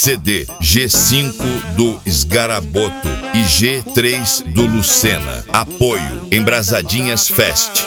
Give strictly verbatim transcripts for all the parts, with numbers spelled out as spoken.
C D G cinco do Esgaraboto e G três do Lucena. Apoio Embrasadinhas Fest.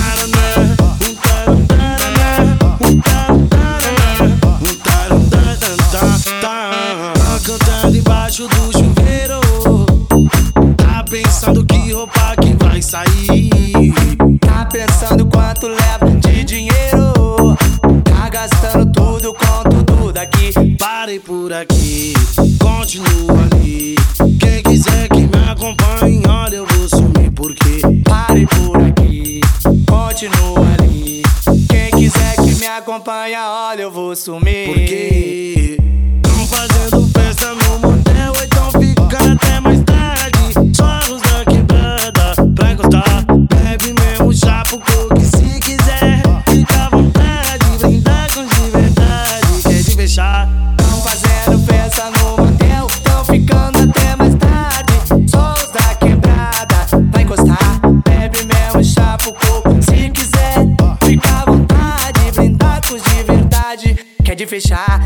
Cantando embaixo do chuveiro, tá pensando que roupa que vai sair, tá pensando quanto leva de dinheiro, tá gastando tudo com tudo daqui. Parei por aqui, continua ali. Quem quiser que me acompanhe, olha eu vou sumir porque parei por aqui, continua ali. Quem quiser que me acompanhe, olha eu vou sumir porque tão fazendo festa no motel, então fica até mais tarde. Só os da quebrada pra encostar, bebe mesmo chapo coque se quiser. Fica à vontade, brindar com de verdade, quer de fechar. Tão fazendo festa no motel, tão ficando até mais tarde. Só os da quebrada pra encostar, bebe mesmo chapo coque se quiser. Fica à vontade, brindar com de verdade, quer de fechar.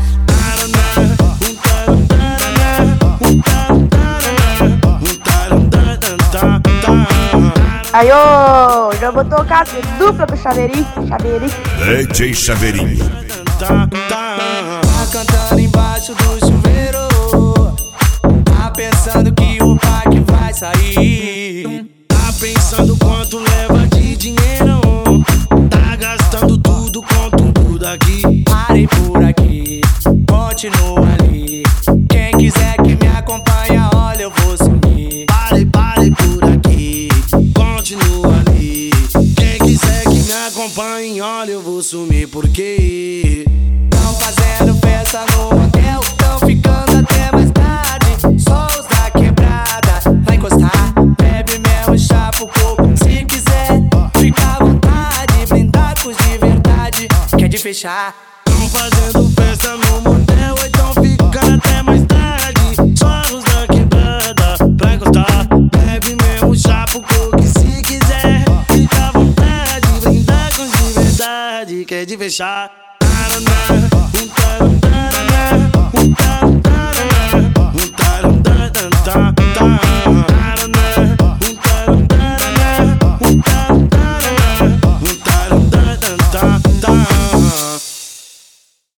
Aí, ô, já vou tocar dupla pro Chaveirinho, Chaveirinho. D J Chaveirinho. Tá, tá, tá cantando embaixo do chuveiro, tá pensando que o parque vai sair, tá pensando quanto leva de dinheiro, tá gastando tudo com tudo daqui. Parei por aqui, continua ali. Quem quiser que me acompanhe, olha eu vou sumir. Parei, parei por aqui, continua ali. Quem quiser que me acompanhe, olha eu vou sumir porque tão fazendo festa no motel, tão ficando até mais tarde. Só os da quebrada vai encostar, bebe mesmo chapo coco se quiser. Fica à vontade, brindar com de verdade, quer de fechar. tão fazendo festa no motel, então fica até mais tarde. Só os da quebrada pra encostar, bebe mesmo chapo coque se quiser. Fica à vontade, brindar com de verdade, quer de fechar.